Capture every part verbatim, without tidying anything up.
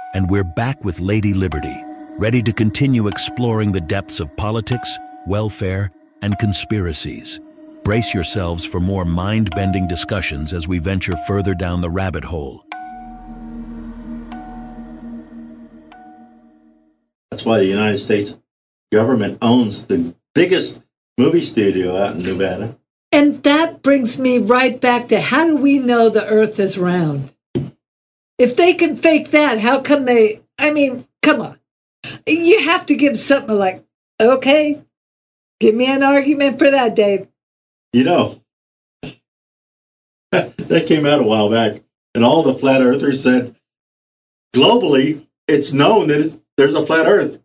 and we're back with Lady Liberty, ready to continue exploring the depths of politics, welfare, and conspiracies. Brace yourselves for more mind-bending discussions as we venture further down the rabbit hole. That's why the United States government owns the biggest movie studio out in Nevada. And that brings me right back to, how do we know the earth is round? If they can fake that, how come they, I mean, come on. You have to give something like, okay, give me an argument for that, Dave. You know, that came out a while back, and all the flat earthers said, globally, it's known that it's, there's a flat earth.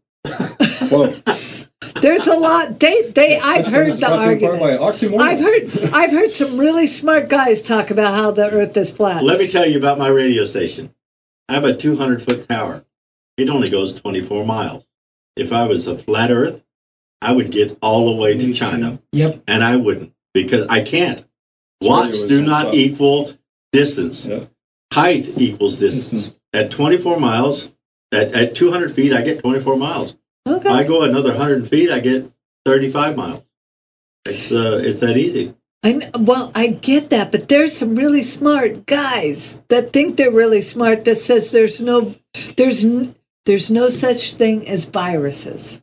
Well, there's a lot. They, they. I've heard the argument. I've heard. I've heard some really smart guys talk about how the Earth is flat. Let me tell you about my radio station. I have a two hundred foot tower. It only goes twenty-four miles. If I was a flat Earth, I would get all the way to China. Yep. And I wouldn't, because I can't. Watts do not equal distance. Yeah. Height equals distance. At twenty-four miles, at, at two hundred feet, I get twenty-four miles. Okay. If I go another one hundred feet, I get thirty-five miles. It's uh, it's that easy. I, well, I get that, but there's some really smart guys that think they're really smart that says there's no, there's, n- there's no such thing as viruses.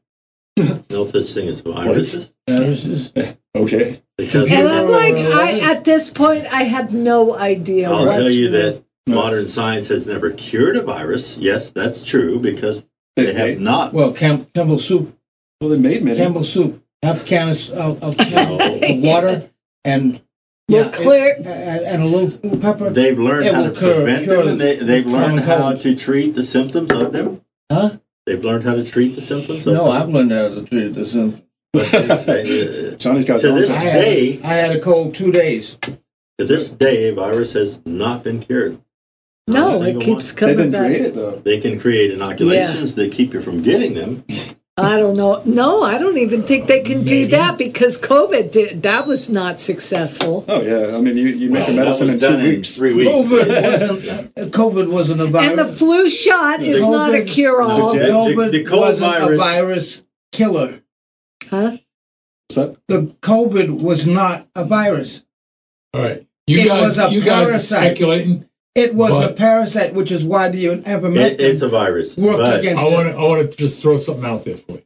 No such thing as viruses. Viruses. Okay. Because And I'm like, I at this point, I have no idea. I'll what's tell you real. that modern science has never cured a virus. Yes, that's true, because they have not. Well, Cam- Campbell soup. Well, they made many. Campbell soup. Half a can of, of, of, of water and Well, yeah, clear- and, and a little pepper. They've learned It how will to cure- prevent cure them, and they, they've learned common how cold. to treat the symptoms of them. Huh? They've learned how to treat the symptoms of No, them. I've learned how to treat this. Um, But they- uh, Johnny's got to his this own. I had, day, I had a cold two days. to this day, a virus has not been cured. Not a No, it single keeps one. They coming didn't back. create it, though. They can create inoculations that keep you from getting them. I don't know. No, I don't even think they can do that, because COVID did. That was not successful. Oh, yeah. I mean, you, you make Well, a medicine that in was two done in weeks. three weeks. COVID wasn't. uh, COVID wasn't a virus. And the flu shot is COVID- not a cure-all. The- COVID the cold wasn't virus- a virus killer. Huh? What's that? The COVID was not a virus. All right. You It guys, was a you guys are parasite. speculating. It was But- a parasite, which is why the It, ivermectin it's a virus. worked but against I want it. to. I want to just throw something out there for you.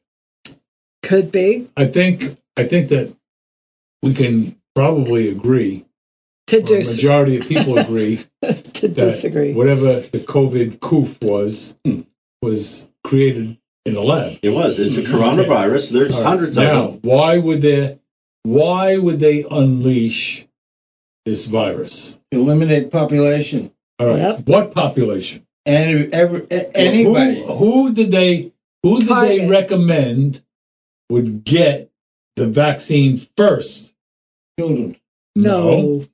Could be. I think. I think that we can probably agree. To, Or a dis- majority of people agree to that disagree. whatever the COVID coof was was created in a lab. It was. It's a coronavirus. There's All right. hundreds now, of them. why would they? Why would they unleash this virus? Eliminate population. All right. Yep. What population? Any, every, a- anybody. Who, who did they? Who did Target. they recommend would get the vaccine first? Children. No.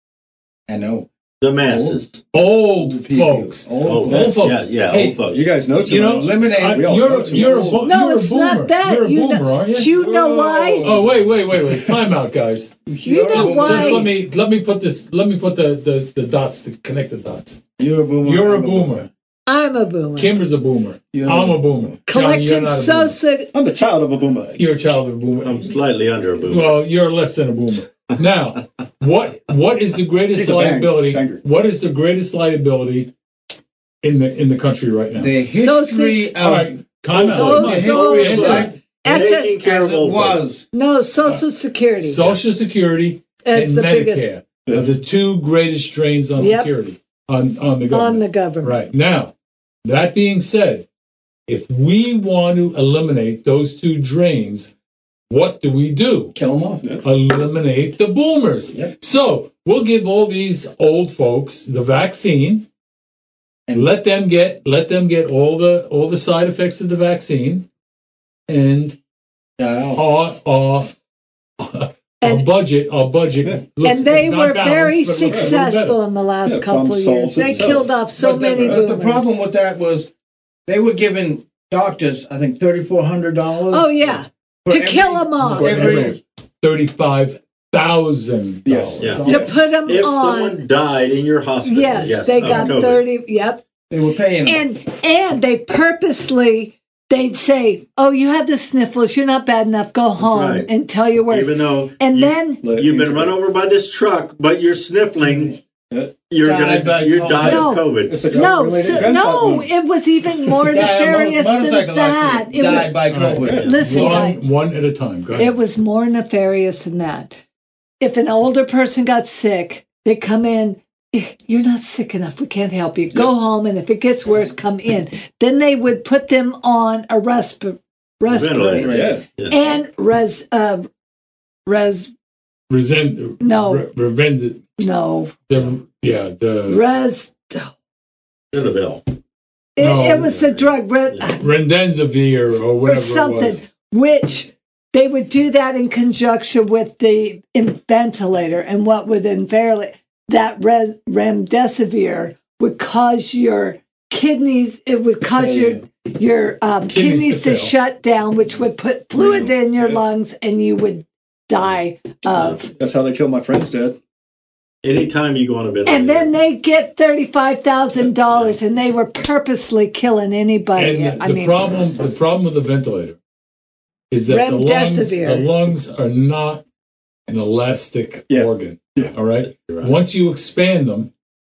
I know. The masses. Old People. folks. Old, Old, Old folks. Yeah, yeah, Hey, old folks. You guys know too You know, much. Eliminate. I- We all you're know too you're a, much. bo- No, you're a it's boomer. not that. You're a You boomer, know- aren't you? Do you know why? Oh wait, wait, wait, wait! Time out, guys. You know Just, why? just let me let me put this. Let me put the the, the dots to connect the dots. You're a boomer. You're a I'm boomer. I'm a boomer. Kimber's a boomer. You're I'm a boomer. Johnny, you're Collective not a boomer. social. I'm the child of a boomer. You're a child of a boomer. I'm slightly under a boomer. Well, you're less than a boomer. Now, what what is the greatest He's a bang- liability? banger. What is the greatest liability in the in the country right now? The history So- of All right, time out. So- The so- history so- of As Taking it, care as of it old folks. was. no, Social Security. Social Security That's and the Medicare biggest are the two greatest strains on Yep. security on on the on government. the government. Right. Now, that being said, if we want to eliminate those two drains, what do we do? Kill them off. Eliminate the boomers. Yep. So we'll give all these old folks the vaccine and let them get let them get all the all the side effects of the vaccine, and Yeah. our our, our And- budget our budget looks And they not were balanced, very but looks a little better. successful in the last Yeah, couple Plum of years. solves They itself. killed off so But the- many but boomers. the problem with that was they were giving doctors, I think, thirty-four hundred dollars. Oh, yeah. To kill them off. For Every, every thirty-five thousand Yes. Yeah. To put them If on. someone died in your hospital, Yes, yes they of got COVID, thirty. Yep. They were paying them. And and they purposely they'd say, "Oh, you have the sniffles. You're not bad enough. Go home right. and tell your worst." Even though And you, then you've been run over by this truck, but you're sniffling, Yeah. you're Die by gonna you COVID. die No. of COVID. It's a no, drug-related so, gunshot no, wound. it was even more Yeah, nefarious mo- than motorcycle that. accident, It died was by All right. COVID. listen, guys. One, one at a time. Go ahead. It was more nefarious than that. If an older person got sick, they come in. You're not sick enough. We can't help you. Go home, and if it gets worse, come in. Then they would put them on a resp- respirator Ventilator. Yeah. and res uh, res Resent. No. Re- revenge. no The, yeah. The res. Citadel. It, No. it was the drug res, Rendenzavir or or whatever something, it was. which they would do that in conjunction with the in- ventilator, and what would invariably that res, remdesivir would cause your kidneys. It would cause your your um, Kidneys kidneys, to to, fail. shut down, which would put fluid in your lungs, and you would die of. That's how they killed my friend's dad. Anytime you go on a ventilator, And then they get thirty-five thousand dollars, and they were purposely killing anybody. And I the mean, problem, the problem with the ventilator is that the lungs, Remdesivir. the lungs are not an elastic Yeah. organ. Yeah. All right? Right. Once you expand them,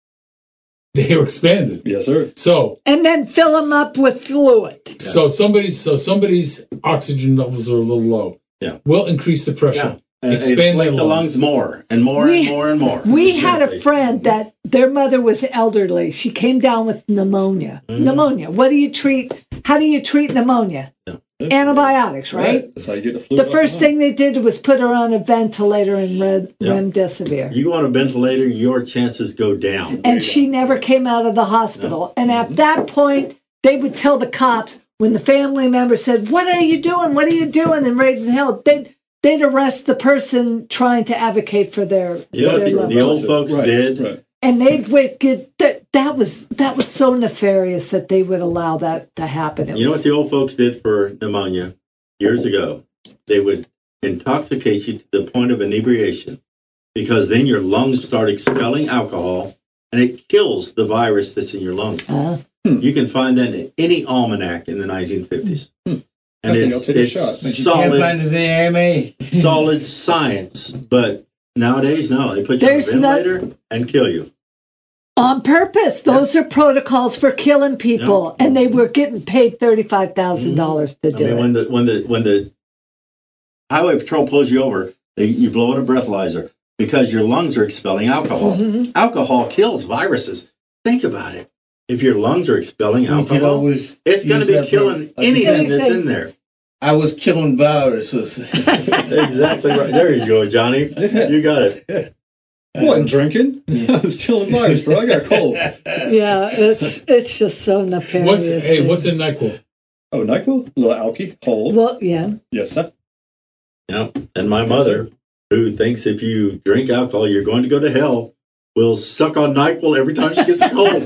they are expanded. Yes, sir. So, and then fill them up with fluid. so somebody's, so somebody's oxygen levels are a little low. Yeah. We'll increase the pressure. yeah. and Expand inflate the the lungs. lungs more and more We- and more and more. We had a friend that their mother was elderly. She came down with pneumonia. Mm-hmm. Pneumonia. What do you treat? How do you treat pneumonia? Antibiotics, right? That's how you get the flu. The first thing they did was put her on a ventilator and red, Yeah. remdesivir. You go on a ventilator, your chances go down. And she never came out of the hospital. And Mm-hmm. at that point, they would tell the cops when the family member said, "What are you doing? What are you doing?" and raising hell, they'd they'd arrest the person trying to advocate for their, You know what their the, loved the ones. old folks Right, did? right. And they'd would get that that was that was so nefarious that they would allow that to happen. It You know was- what the old folks did for pneumonia years ago? They would intoxicate you to the point of inebriation, because then your lungs start expelling alcohol and it kills the virus that's in your lungs. Uh, You can find that in any almanac in the nineteen fifties. And I think it's, I'll take a it's shot. But you can't solid, find it in A M A. solid science. But nowadays, no, they put you There's on a not- ventilator and kill you. on purpose. Those are protocols for killing people, and they were getting paid thirty-five thousand dollars to I do mean, it. when the when the when the highway patrol pulls you over, they, you blow in a breathalyzer because your lungs are expelling alcohol. Mhm. Alcohol kills viruses. Think about it. If your lungs are expelling You can alcohol, always it's going to use be that killing for- anything that's Anything. in there. I was killing viruses. Exactly right. There you go, Johnny. You got it. I wasn't drinking. I was killing virus, bro. I got a cold. Yeah, it's it's just so nefarious. What's, hey, what's in NyQuil? Oh, NyQuil? A little alcohol. Well, yeah. Yes, sir. Yeah. And my mother, who thinks if you drink alcohol, you're going to go to hell, will suck on NyQuil every time she gets a cold.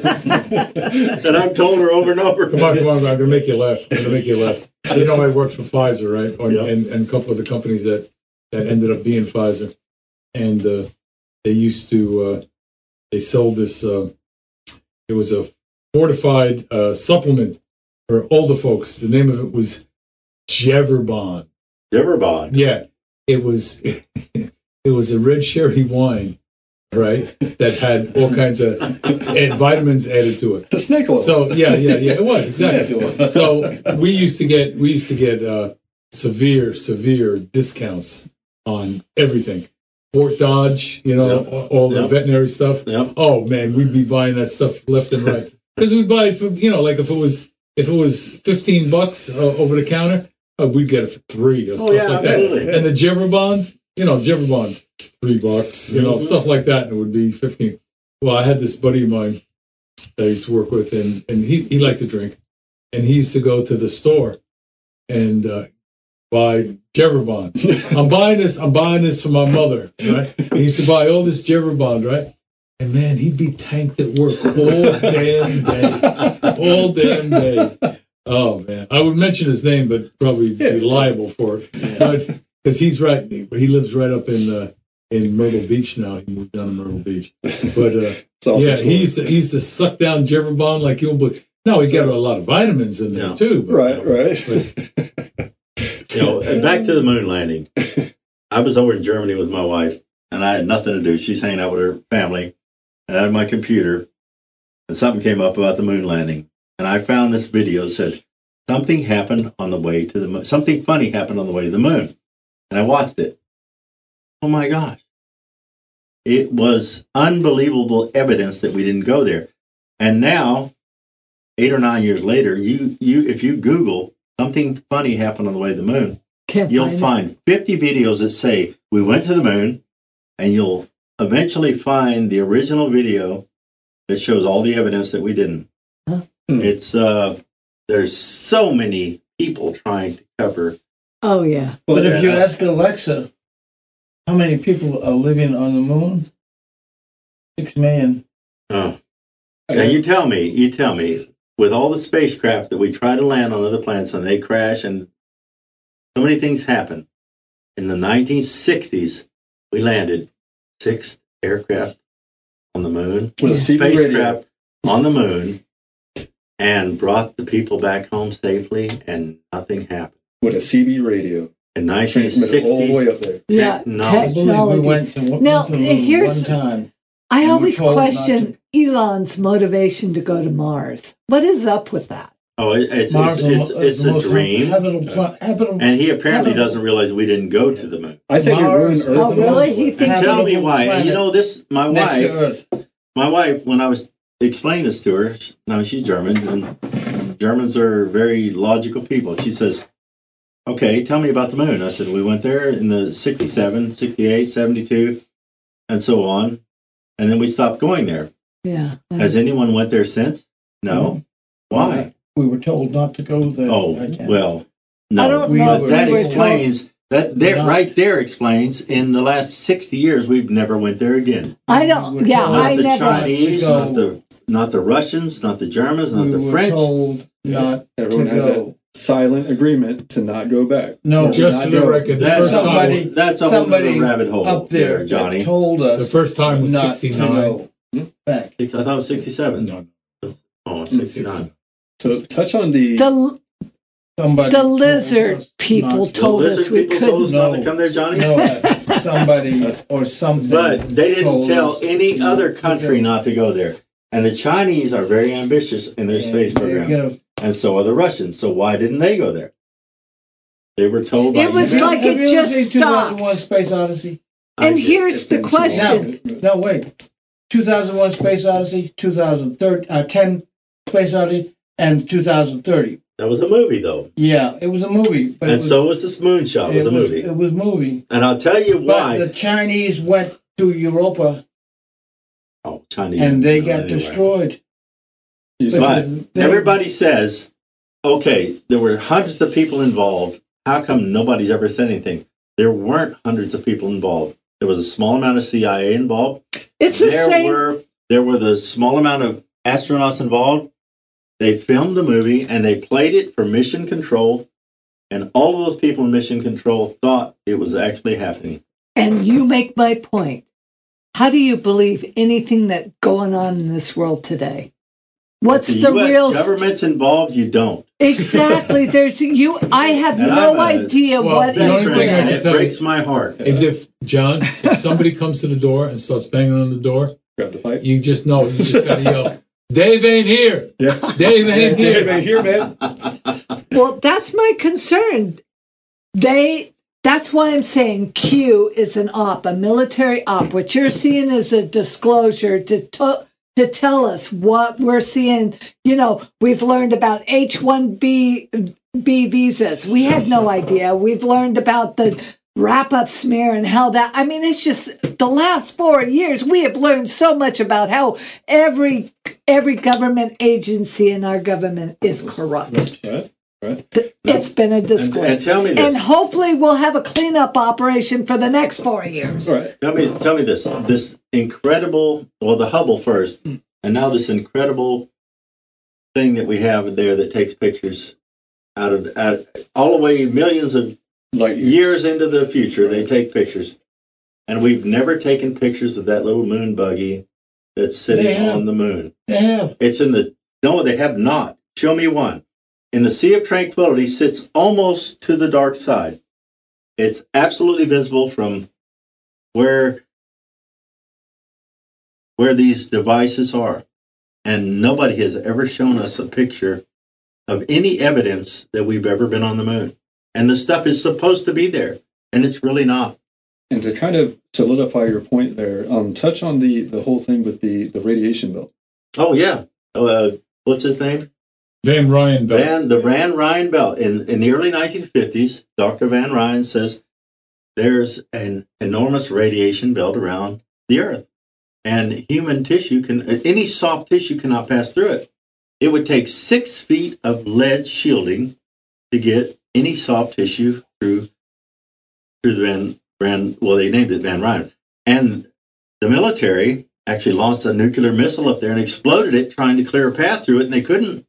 And I've told her over and over. Come on, come on, I'm going to make you laugh. I'm going to make you laugh. You know, I worked for Pfizer, right? Or, Yeah. and, and a couple of the companies that, that ended up being Pfizer. And uh, they used to, uh, they sold this, uh, it was a fortified uh, supplement for older folks. The name of it was Jeverbond. Deverbond. Yeah, it was, it was a red sherry wine, right? That had all kinds of and vitamins added to it. The snake oil. So yeah, yeah, yeah, it was exactly. So we used to get we used to get uh, severe, severe discounts on everything. Fort Dodge, you know, Yep. all, all the Yep. veterinary stuff. Yep. Oh man, we'd be buying that stuff left and right because we'd buy it for, you know, like if it was if it was fifteen bucks uh, over the counter, uh, we'd get it for three or Oh, stuff yeah, like that. absolutely. And the Jeverbond, you know, Jeverbond, three bucks, you know, Mhm. stuff like that, and it would be fifteen. Well, I had this buddy of mine that I used to work with, and, and he, he liked to drink. And he used to go to the store and uh, buy Jeverbond. I'm buying this, I'm buying this for my mother, right? He used to buy all this Jeverbond, right? And man, he'd be tanked at work all damn day. All damn day. Oh man. I would mention his name, but probably be liable for it. But because he's right, he lives right up in uh, in Myrtle Beach now. He moved down to Myrtle Beach. But uh, Sausage Yeah, he roll. used to he used to suck down Jefferbon like you would. No, he's got a lot of vitamins in there Yeah. too. But, Right, right. You know, and back to the moon landing. I was over in Germany with my wife, and I had nothing to do. She's hanging out with her family, and I had my computer, and something came up about the moon landing. And I found this video that said, something happened on the way to the moon. Something funny happened on the way to the moon. And I watched it. Oh, my gosh. It was unbelievable evidence that we didn't go there. And now, eight or nine years later, you you if you Google something funny happened on the way to the moon, Can't you'll find it. find fifty videos that say we went to the moon, and you'll eventually find the original video that shows all the evidence that we didn't. Huh? It's uh, there's so many people trying to cover. Oh yeah. But Yeah. if you ask Alexa, how many people are living on the moon? Six million. Uh, now you tell me, you tell me, with all the spacecraft that we try to land on other planets and they crash and so many things happen. In the nineteen sixties, we landed six aircraft on the moon, With a C B radio. spacecraft on the moon, and brought the people back home safely, and nothing happened. With a C B radio. In nineteen Transmitted all the way sixties, up there. Yeah. Technology. I believe Technology. we went to, went Now, to the moon here's- one time. I We were always told not question Elon's motivation to go to Mars. What is up with that? oh, it, it's, Mars it's, is it's, the it's most a dream. habitable pla- habitable- And he apparently habitable- doesn't realize we didn't go to the moon. I say you Mars- ruined Earth. Oh, the most really? of He it. thinks- And tell me habitable why. And planet you know this, my next to wife, Earth. my wife, when I was explaining this to her, now she's German, and Germans are very logical people. She says, okay, tell me about the moon. I said, we went there in the sixty-seven, sixty-eight, seventy-two, and so on. And then we stopped going there. Yeah. Has anyone went there since? No. Why? We were told not to go there. Oh, I can't- well, no. I don't We know But were- that if we were explains, that, that Not- right there explains, in the last sixty years, we've never went there again. I don't. We were Yeah, told Not I the never. Chinese, to go. not the not the Russians, not the Germans, not we the were French. told not Everyone to has go. that silent agreement to not go back. No, Just not for the go. record, the That's first somebody- time, That's a whole somebody other rabbit hole up there that Johnny. told us the first time was not sixty-nine. to go back. I thought it was sixty-seven. No, Oh, sixty-nine. sixty-nine. So touch on the. The Somebody the told lizard us people not to- The told lizard us we people told us couldn't. not to come there, Johnny? No, that somebody or something. But they didn't told tell us any not other to country go. not to go there. And the Chinese are very ambitious in their And space they're program. gonna- And so are the Russians. So why didn't they go there? They were told by It was email. like Have it you just ever seen two thousand one stopped. Space Odyssey? I And did. here's It's the been too long. question. No, wait. two thousand one Space Odyssey, two thousand ten Space Odyssey, and two thousand thirty. That was a movie, though. Yeah, it was a movie. But it And was, so was this moonshot. It was it a movie. It was movie. And I'll tell you But why. the Chinese went to Europa Oh, Chinese. and they got Anyway. destroyed. You said- But Because they- everybody says, okay, there were hundreds of people involved. How come nobody's ever said anything? There weren't hundreds of people involved. There was a small amount of C I A involved. It's the there same. were there were the small amount of astronauts involved. They filmed the movie and they played it for mission control, and all of those people in mission control thought it was actually happening. And you make my point. How do you believe anything that's going on in this world today? What's the the, U S real government's involved? You don't. exactly? There's you. I have And no I'm a idea well, what the is only Veteran, thing I and can it tell you- breaks my heart. is if John, if somebody comes to the door and starts banging on the door, grab the pipe. you just know. You just gotta yell, "Dave ain't here! Yeah. Dave ain't Dave here!" ain't here, man. Well, that's my concern. They. That's why I'm saying Q is an op, a military op. What you're seeing is a disclosure to to, to tell us what we're seeing. You know, we've learned about H one B B visas. We had no idea. We've learned about the wrap-up smear and how that. I mean, it's just the last four years we have learned so much about how every every government agency in our government is corrupt. Right, right. It's been a And, disgrace. and tell me this. And hopefully we'll have a cleanup operation for the next four years. Right. Tell me, tell me this. This incredible, well, the Hubble first, and now this incredible thing that we have there that takes pictures out of, out, all the way millions of Like years into the future. They take pictures, and we've never taken pictures of that little moon buggy that's sitting They have. on the moon. They have. It's in the, no, they have not. Show me one. In the Sea of Tranquility sits almost to the dark side. It's absolutely visible from where, where these devices are. And nobody has ever shown us a picture of any evidence that we've ever been on the moon. And the stuff is supposed to be there, and it's really not. And to kind of solidify your point there, um, touch on the, the whole thing with the, the radiation belt. Oh, yeah. Uh, what's his name? Van Ryan belt. Van, the Van Ryan belt. In, in the early nineteen fifties, Doctor Van Ryan says there's an enormous radiation belt around the Earth. And human tissue can, any soft tissue cannot pass through it. It would take six feet of lead shielding to get any soft tissue through through the Van, Van, well, they named it Van Ryan. And the military actually launched a nuclear missile up there and exploded it, trying to clear a path through it, and they couldn't.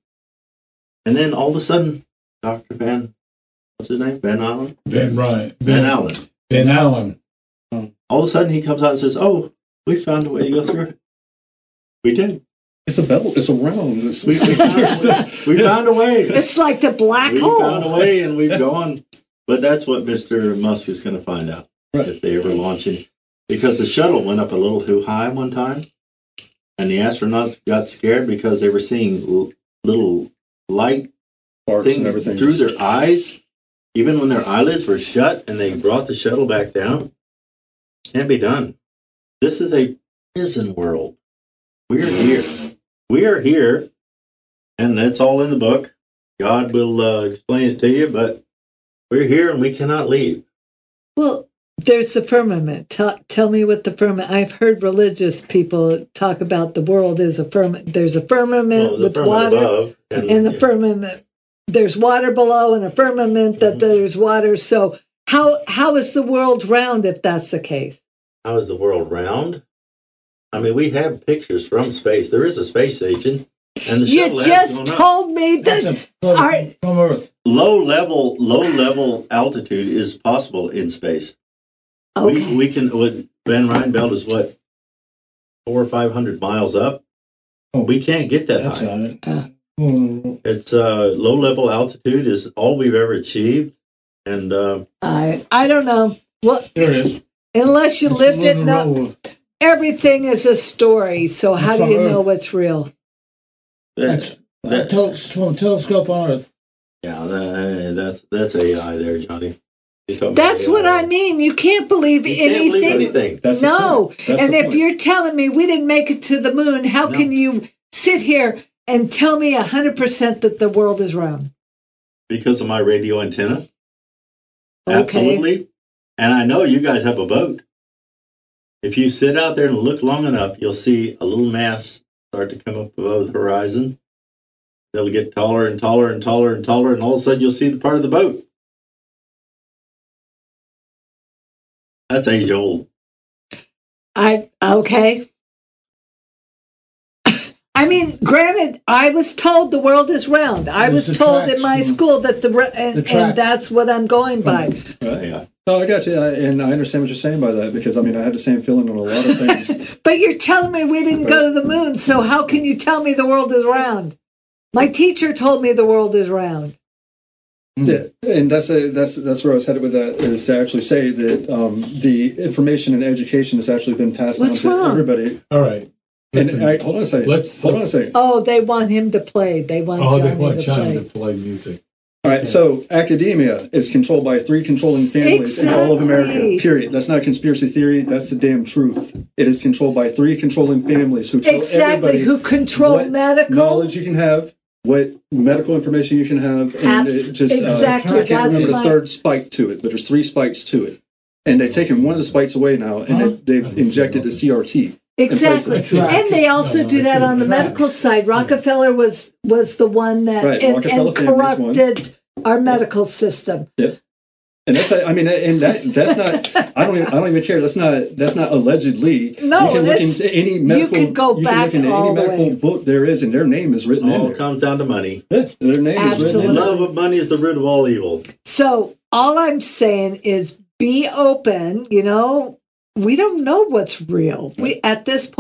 And then all of a sudden, Doctor Van, what's his name? Van Allen? Van Ryan. Van Allen. Van Allen. All of a sudden, he comes out and says, oh, we found a way to go through it. We did. It's a belt. It's a round. It's, We, we, found, a way. we found a way. It's like the black We hole. found a way, and we've gone. But that's what Mister Musk is going to find out Right. if they ever launch it. Because the shuttle went up a little too high one time, and the astronauts got scared because they were seeing l- little light Sparks and things everything. through their eyes, even when their eyelids were shut, and they brought the shuttle back down. Can't be done. This is a prison world. We're here. We are here, and that's all in the book. God will uh, explain it to you, but we're here and we cannot leave. Well, there's the firmament. Tell, tell me what the firmament. I've heard religious people talk about the world as a firmament. There's a firmament Well, the with firmament water, above, and, and the firmament. There's water below, and a firmament that there's water. So how how is the world round if that's the case? How is the world round? I mean, we have pictures from space. There is a space station, and the You shuttle has just gone up. told me That's that. a, from, All right. from Earth. Low level, low level altitude is possible in space. Okay. We we can. With Van Ryan belt is what four or five hundred miles up. Oh, We can't get that That's high. on it. Uh. Mm, It's uh, low level altitude is all we've ever achieved, and uh, I I don't know. Well, There it is. unless you it's lived it, moving no, around. everything is a story. So how That's do you on know Earth. what's real? That's that, a tel- from a telescope on Earth. yeah, that, that's that's A I there, Johnny. You're talking about That's what A I. I mean. You can't believe You can't anything. believe anything. That's the No. point. That's And the if point. you're telling me we didn't make it to the moon, how No. can you sit here and tell me one hundred percent that the world is round? Because of my radio antenna. Okay. Absolutely. And I know you guys have a boat. If you sit out there and look long enough, you'll see a little mass start to come up above the horizon. It'll get taller and taller and taller and taller, and all of a sudden you'll see the part of the boat. That's age old. I okay. I mean, granted, I was told the world is round. I There's was the told in tracks. my school that the ra- and, The track. and that's what I'm going by. Right. Yeah. No, I got you, I, and I understand what you're saying by that because I mean I had the same feeling on a lot of things. But you're telling me we didn't go to the moon, so how can you tell me the world is round? My teacher told me the world is round. Yeah, and that's a, that's that's where I was headed with that is to actually say that um, the information and education has actually been passed What's on to wrong? everybody. All right. Listen, And I, hold on a second. let's- hold let's- on a second. Oh, they want him to play. They want oh, Johnny they want to Johnny play. to play music. All right, so academia is controlled by three controlling families in all of America. Exactly. Period. That's not conspiracy theory. That's the damn truth. It is controlled by three controlling families who tell Exactly. everybody Who control what medical? knowledge you can have, what medical information you can have, and Abs- it just exactly, uh, I can't that's remember my- the third spike to it, but there's three spikes to it, and they've taken one of the spikes away now, and Huh? they, they've injected the C R T. Exactly. I see. And they also No, no, do I that see. on the Right. medical side. Rockefeller was was the one that Right, and, Rockefeller and family's one. corrupted our medical system. Yep. And that's I mean, and that that's not. I don't. Even, I don't even care. That's not. That's not allegedly. No, you can look it's- into any medical. could go you back can look into all any the medical way. book there is, and their name is written in All there. comes down to money. Yeah, their name is written Absolutely. in there. Love of money is the root of all evil. So all I'm saying is be open, you know. We don't know what's real. We at this point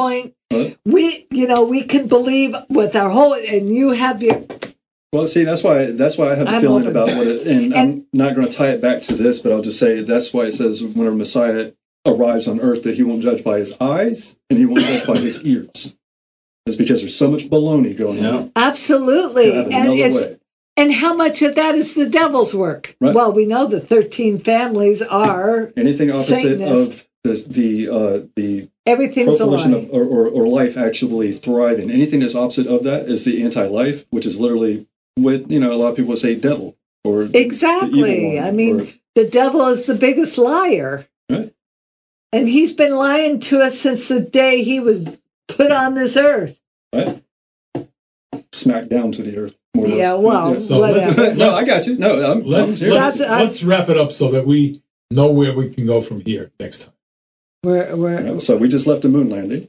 What? We, you know, we can believe with our whole, and you have your, Well, see, that's why that's why I have the I'm feeling open. about what it, and, I'm not going to tie it back to this, but I'll just say that's why it says when a Messiah arrives on earth that he won't judge by his eyes and he won't judge by his ears. It's because there's so much baloney going Yeah. on. absolutely. Have it And another it's, way. and how much of that is the devil's work? Right. Well, we know the thirteen families are, Anything opposite Satanist. of this, the uh, the everything's a proliferation lie. of or, or, or life actually thriving. Anything that's opposite of that is the anti-life, which is literally what you know. A lot of people say devil or the Exactly. evil one, I mean, or- the devil is the biggest liar. Right. And he's been lying to us since the day he was put on this earth. right? Smack down to the earth. More or Yeah, less. well, Yeah. So let's- whatever. no, I got you. No, I'm, Let's I'm let's, That's- I- let's wrap it up so that we know where we can go from here next time. We're, we're, So we just left a moon landing.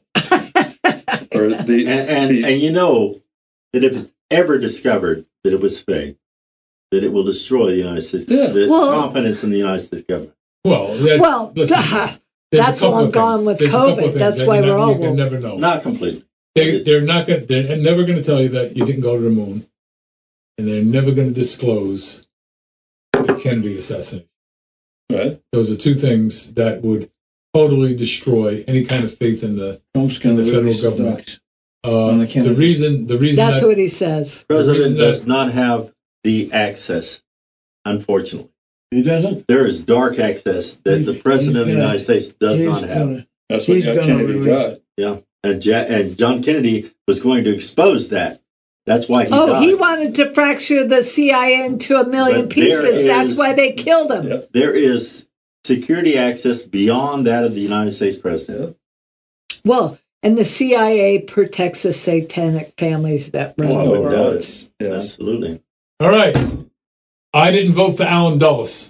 or the, And, and, the and you know that if it's ever discovered that it was fake, that it will destroy the United States, Yeah. the Well- confidence in the United States government. Well, that's, well, listen, duh. there's a that's couple long of gone things. with There's a couple of COVID. things That's that why you we're never- all you can woke. never know. Not completely. They, they're not going. They're never going to tell you that you didn't go to the moon, and they're never going to disclose the Kennedy assassination. right. Those are two things that would totally destroy any kind of faith in the Trump's in going the to federal release the government. docs. uh, On the the Kennedy. reason. The reason That's that what he says. President reason does that- not have the access, unfortunately. He doesn't? There is dark access that the He's- President he's of the gonna- United States does He's not have. gonna- That's what He's got gonna Kennedy release- got. Yeah, and, ja- and John Kennedy was going to expose that. That's why he Oh, died. he wanted to fracture the C I A into a million But there pieces. That's is- why they killed him. Yeah. There is security access beyond that of the United States President. Well, and the C I A protects the satanic families that run Oh, the it world. does. Yes. Absolutely. All right. I didn't vote for Alan Dulles.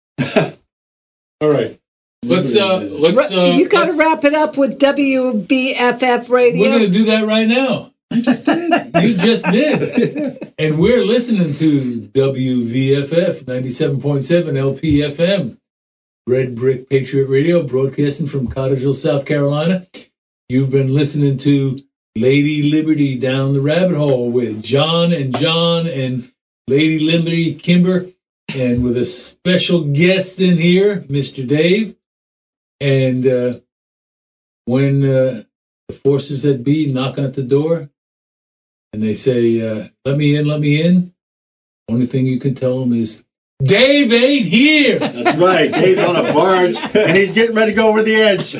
All right. Let's uh let's uh you got to let's- wrap it up with W B F F radio. We're gonna do that right now. You just did. You just did. And we're listening to W V F F ninety-seven point seven L P F M, Red Brick Patriot Radio, broadcasting from Cottesville, South Carolina. You've been listening to Lady Liberty Down the Rabbit Hole with John and John and Lady Liberty Kimber, and with a special guest in here, Mister Dave. And uh, when uh, the forces that be knock at the door and they say, uh, let me in, let me in, only thing you can tell them is, Dave ain't here. That's right. Dave's on a barge and he's getting ready to go over the edge.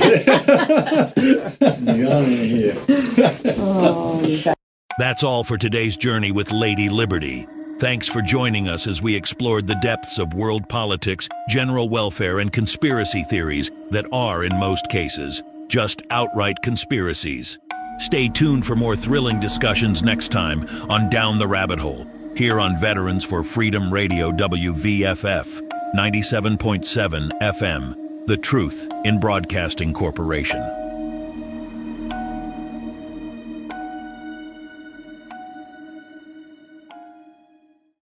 John ain't here. Oh, That's all for today's journey with Lady Liberty. Thanks for joining us as we explored the depths of world politics, general welfare, and conspiracy theories that are, in most cases, just outright conspiracies. Stay tuned for more thrilling discussions next time on Down the Rabbit Hole, here on Veterans for Freedom Radio W V F F, ninety-seven point seven F M, the truth in broadcasting corporation.